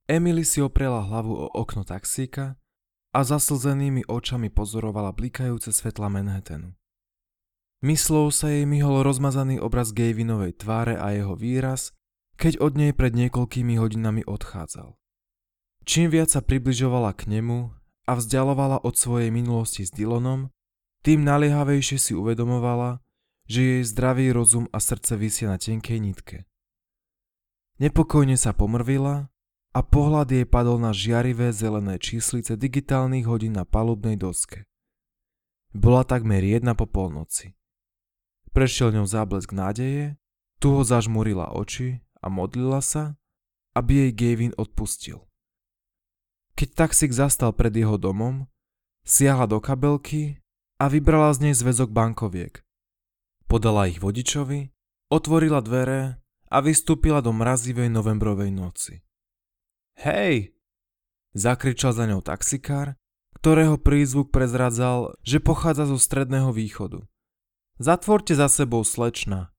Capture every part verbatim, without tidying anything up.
Emily si oprela hlavu o okno taxíka a zaslzenými očami pozorovala blikajúce svetla Manhattanu. Myslou sa jej myhol rozmazaný obraz Gavinovej tváre a jeho výraz, keď od nej pred niekoľkými hodinami odchádzal. Čím viac sa približovala k nemu a vzdialovala od svojej minulosti s Dylanom, tým naliehavejšie si uvedomovala, že jej zdravý rozum a srdce visia na tenkej nitke. Nepokojne sa pomrvila a pohľad jej padol na žiarivé zelené číslice digitálnych hodín na palubnej doske. Bola takmer jedna po polnoci. Prešiel ňou záblesk nádeje, tu ho zažmurila oči a modlila sa, aby jej Gavin odpustil. Keď taxík zastal pred jeho domom, siahla do kabelky a vybrala z nej zväzok bankoviek. Podala ich vodičovi, otvorila dvere a vystúpila do mrazivej novembrovej noci. Hej! Zakričal za ňou taxikár, ktorého prízvuk prezradzal, že pochádza zo Stredného východu. Zatvorte za sebou, slečna.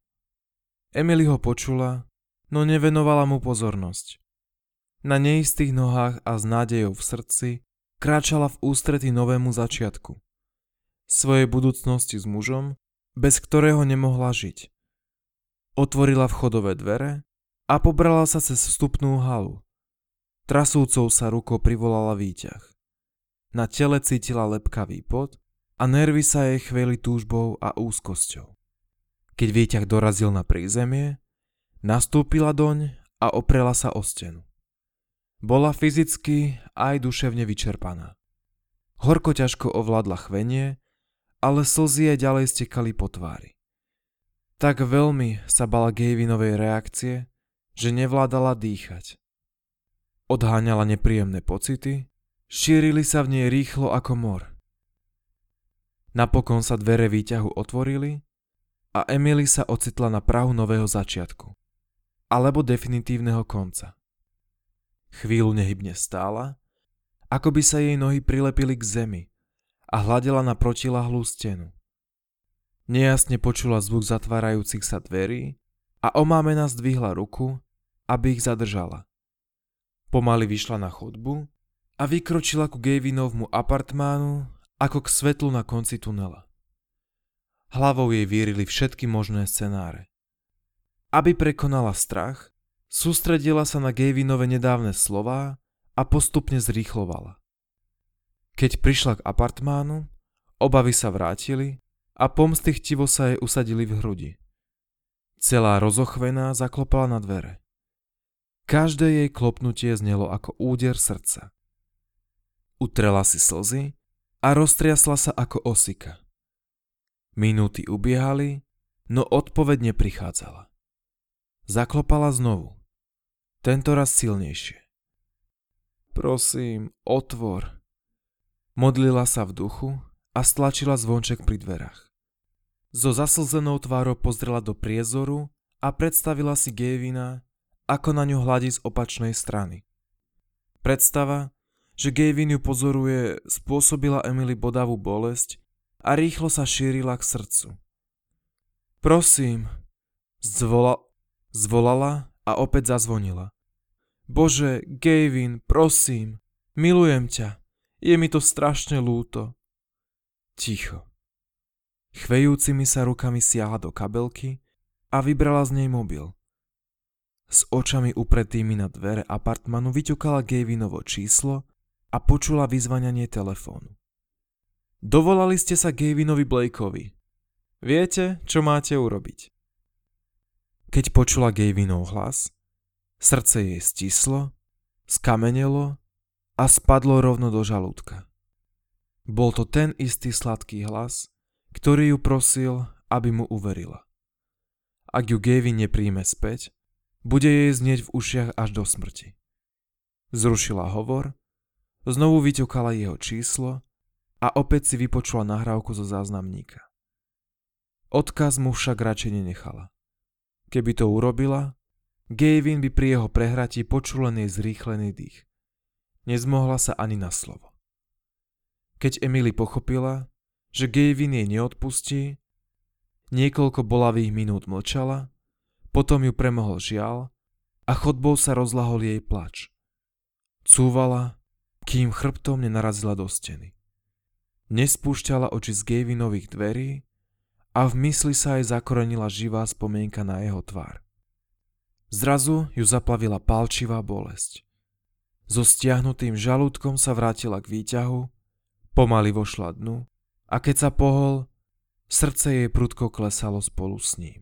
Emily ho počula, no nevenovala mu pozornosť. Na neistých nohách a s nádejou v srdci kráčala v ústretí novému začiatku. Svojej budúcnosti s mužom, bez ktorého nemohla žiť. Otvorila vchodové dvere a pobrala sa cez vstupnú halu. Trasúcou sa rukou privolala výťah. Na tele cítila lepkavý pot a nervy sa jej chveli túžbou a úzkosťou. Keď výťah dorazil na prízemie, nastúpila doň a oprela sa o stenu. Bola fyzicky aj duševne vyčerpaná. Horko ťažko ovládla chvenie, ale slzy jej ďalej stekali po tvári. Tak veľmi sa bala Gavinovej reakcie, že nevládala dýchať. Odháňala nepríjemné pocity, šírili sa v nej rýchlo ako mor. Napokon sa dvere výťahu otvorili a Emily sa ocitla na prahu nového začiatku, alebo definitívneho konca. Chvíľu nehybne stála, ako by sa jej nohy prilepili k zemi a hľadela na protilahlú stenu. Nejasne počula zvuk zatvárajúcich sa dverí a omámena zdvihla ruku, aby ich zadržala. Pomaly vyšla na chodbu a vykročila ku Gavinovmu apartmánu ako k svetlu na konci tunela. Hlavou jej vírili všetky možné scenáre. Aby prekonala strach, sústredila sa na Gavinove nedávne slová a postupne zrýchlovala. Keď prišla k apartmánu, obavy sa vrátili a pomsty chtivo sa jej usadili v hrudi. Celá rozochvená zaklopala na dvere. Každé jej klopnutie znelo ako úder srdca. Utrela si slzy a roztriasla sa ako osika. Minúty ubiehali, no odpoveď neprichádzala. Zaklopala znovu. Tentoraz silnejšie. Prosím, otvor. Modlila sa v duchu a stlačila zvonček pri dverách. So zaslzenou tvárou pozrela do priezoru a predstavila si Gavina, ako na ňu hladí z opačnej strany. Predstava, že Gavin ju pozoruje, spôsobila Emily bodavú bolesť a rýchlo sa šírila k srdcu. Prosím, zvola, zvolala a opäť zazvonila. Bože, Gavin, prosím, milujem ťa, je mi to strašne ľúto. Ticho. Chvejúcimi sa rukami siahla do kabelky a vybrala z nej mobil. S očami upretými na dvere apartmanu vyťukala Gavinovo číslo a počula vyzvaňanie telefónu. Dovolali ste sa Gavinovi Blakeovi. Viete, čo máte urobiť? Keď počula Gavinov hlas, srdce jej stislo, skamenelo a spadlo rovno do žalúdka. Bol to ten istý sladký hlas, ktorý ju prosil, aby mu uverila. Ak ju Gavin nepríjme späť, bude jej znieť v ušiach až do smrti. Zrušila hovor, znovu vyťukala jeho číslo a opäť si vypočula nahrávku zo záznamníka. Odkaz mu však radšej nenechala. Keby to urobila, Gavin by pri jeho prehratí počul len jej zrýchlený dých. Nezmohla sa ani na slovo. Keď Emily pochopila, že Gavin jej neodpustí, niekoľko bolavých minút mlčala, potom ju premohol žiaľ a chodbou sa rozlahol jej plač. Cúvala, kým chrbtom nenarazila do steny. Nespúšťala oči z Gavinových dverí a v mysli sa jej zakorenila živá spomienka na jeho tvár. Zrazu ju zaplavila pálčivá bolesť. So stiahnutým žalúdkom sa vrátila k výťahu, pomaly vošla dnu a keď sa pohol, srdce jej prudko klesalo spolu s ním.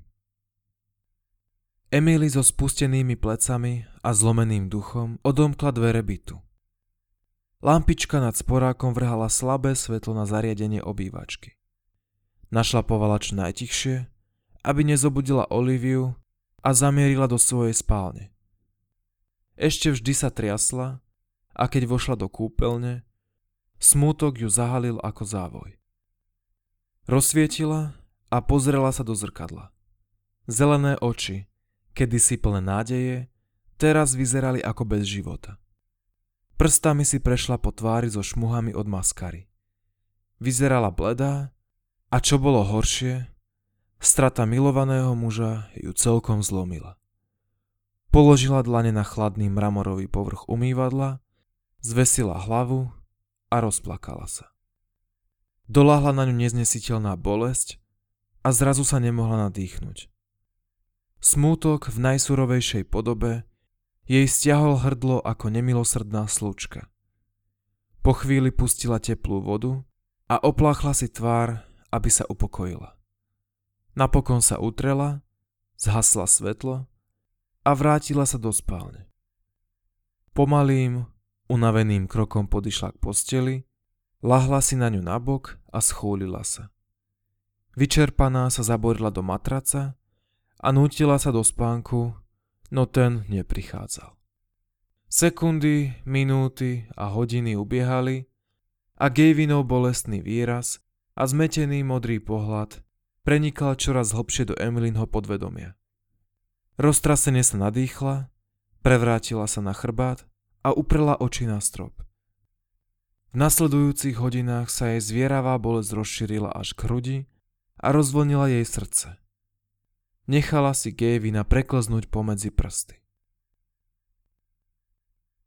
Emily so spustenými plecami a zlomeným duchom odomkla dvere bytu. Lampička nad sporákom vrhala slabé svetlo na zariadenie obývačky. Našlapovala čo najtichšie, aby nezobudila Oliviu a zamierila do svojej spálne. Ešte vždy sa triasla a keď vošla do kúpeľne, smútok ju zahalil ako závoj. Rozsvietila a pozrela sa do zrkadla. Zelené oči, kedysi plné nádeje, teraz vyzerali ako bez života. Prstami si prešla po tvári so šmuhami od maskary. Vyzerala bledá a čo bolo horšie, strata milovaného muža ju celkom zlomila. Položila dlane na chladný mramorový povrch umývadla, zvesila hlavu a rozplakala sa. Doľahla na ňu neznesiteľná bolesť a zrazu sa nemohla nadýchnuť. Smútok v najsurovejšej podobe jej stiahol hrdlo ako nemilosrdná slučka. Po chvíli pustila teplú vodu a opláchla si tvár, aby sa upokojila. Napokon sa utrela, zhasla svetlo a vrátila sa do spálne. Pomalým, unaveným krokom podišla k posteli, ľahla si na ňu nabok a schúlila sa. Vyčerpaná sa zaborila do matraca a nútila sa do spánku, no ten neprichádzal. Sekundy, minúty a hodiny ubiehali a Gavinov bolestný výraz a zmetený modrý pohľad prenikal čoraz hlbšie do Emilinho podvedomia. Roztrasene sa nadýchla, prevrátila sa na chrbát a uprela oči na strop. V nasledujúcich hodinách sa jej zvieravá bolesť rozšírila až k hrudi a rozvlnila jej srdce. Nechala si Gavina preklznúť pomedzi prsty.